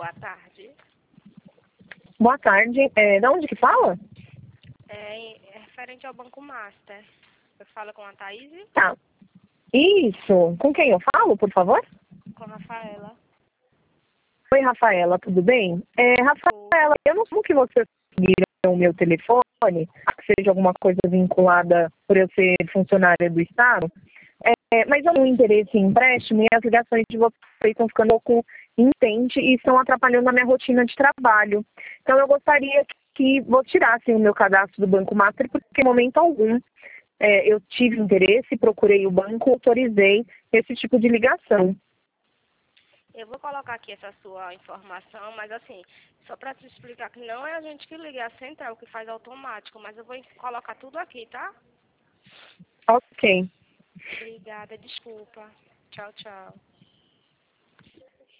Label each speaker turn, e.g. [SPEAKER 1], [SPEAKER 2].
[SPEAKER 1] boa tarde.
[SPEAKER 2] Boa tarde. De onde que fala?
[SPEAKER 1] É referente ao Banco Master. Eu falo com a Thaís?
[SPEAKER 2] Tá. Isso. Com quem eu falo, por favor?
[SPEAKER 1] Com a Rafaela.
[SPEAKER 2] Oi, Rafaela, tudo bem? Rafaela, eu não sei que vocês conseguiram o meu telefone, que seja alguma coisa vinculada por eu ser funcionária do Estado, mas eu tenho interesse em empréstimo e as ligações de vocês estão ficando um pouco intensas e estão atrapalhando a minha rotina de trabalho. Então, eu gostaria que vocês tirassem o meu cadastro do Banco Master, porque em momento algum eu tive interesse, procurei o banco, autorizei esse tipo de ligação.
[SPEAKER 1] Eu vou colocar aqui essa sua informação, mas assim, só para te explicar que não é a gente que liga, é a central que faz automático, mas eu vou colocar tudo aqui, tá?
[SPEAKER 2] Ok.
[SPEAKER 1] Obrigada, desculpa. Tchau, tchau.